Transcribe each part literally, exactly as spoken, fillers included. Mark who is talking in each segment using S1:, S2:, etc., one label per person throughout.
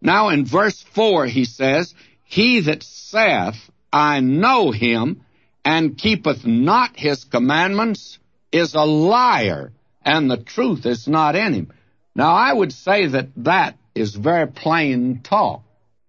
S1: Now in verse four he says, He that saith, I know him, and keepeth not his commandments, is a liar, and the truth is not in him. Now I would say that that is very plain talk.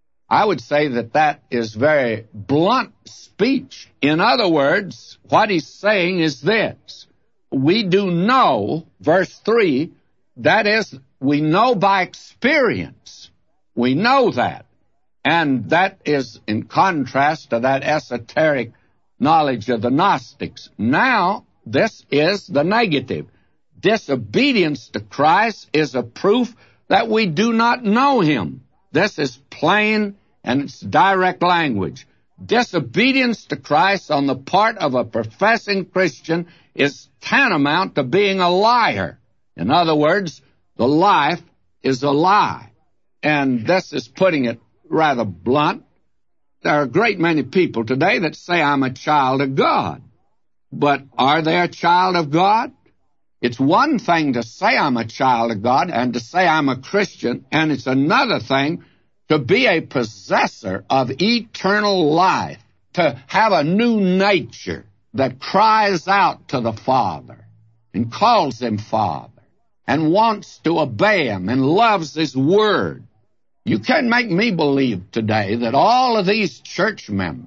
S1: I would say that that is very blunt speech. In other words, what he's saying is this. We do know, verse three, that is, we know by experience. We know that. And that is in contrast to that esoteric knowledge of the Gnostics. Now, this is the negative. Disobedience to Christ is a proof that we do not know him. This is plain and it's direct language. Disobedience to Christ on the part of a professing Christian is tantamount to being a liar. In other words, the life is a lie. And this is putting it rather blunt. There are a great many people today that say, I'm a child of God. But are they a child of God? It's one thing to say I'm a child of God and to say I'm a Christian, and it's another thing to be a possessor of eternal life, to have a new nature that cries out to the Father and calls him Father and wants to obey him and loves his word. You can't make me believe today that all of these church members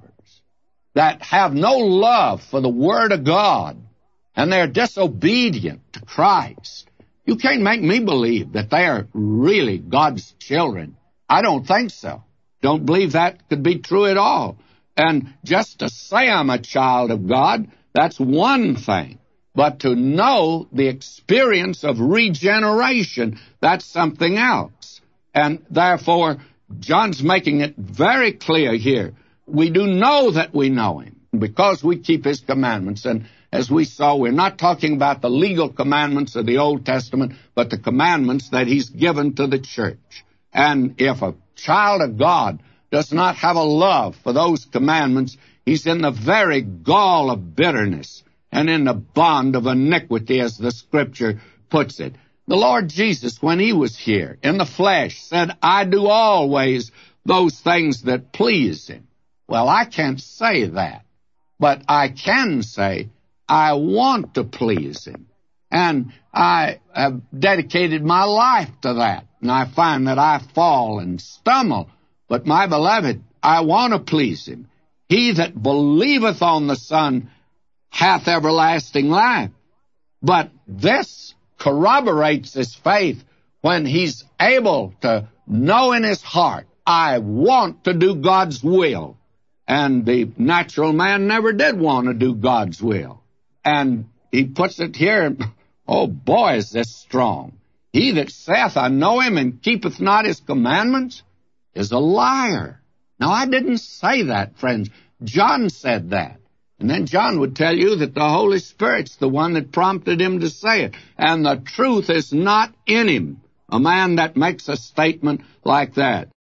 S1: that have no love for the Word of God and they're disobedient to Christ, you can't make me believe that they are really God's children. I don't think so. Don't believe that could be true at all. And just to say I'm a child of God, that's one thing. But to know the experience of regeneration, that's something else. And therefore, John's making it very clear here. We do know that we know him because we keep his commandments. And as we saw, we're not talking about the legal commandments of the Old Testament, but the commandments that he's given to the church. And if a child of God does not have a love for those commandments, he's in the very gall of bitterness and in the bond of iniquity, as the Scripture puts it. The Lord Jesus, when he was here in the flesh, said, I do always those things that please him. Well, I can't say that, but I can say I want to please him. And I have dedicated my life to that. And I find that I fall and stumble. But my beloved, I want to please him. He that believeth on the Son hath everlasting life. But this corroborates his faith when he's able to know in his heart, I want to do God's will. And the natural man never did want to do God's will. And he puts it here, oh boy, is this strong. He that saith, I know him, and keepeth not his commandments, is a liar. Now, I didn't say that, friends. John said that. And then John would tell you that the Holy Spirit's the one that prompted him to say it. And the truth is not in him, a man that makes a statement like that.